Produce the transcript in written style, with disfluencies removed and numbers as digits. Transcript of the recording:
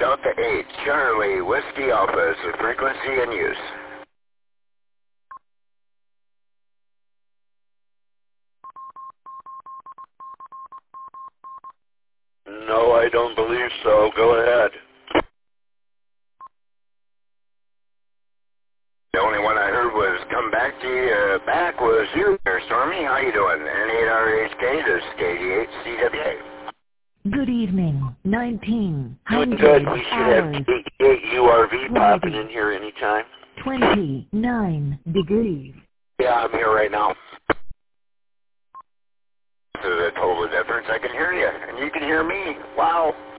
Delta 8, Charlie, Whiskey Alpha is the frequency in use. No, I don't believe so. Go ahead. The only one I heard was come back to you, back was you there, Stormy. How you doing? N8RHK, this is KD8CWA. Good evening. 1900 Doing good. We should have hours. URV popping in here anytime. 29 degrees. Yeah, I'm here right now. This is a total difference. I can hear you, and you can hear me. Wow.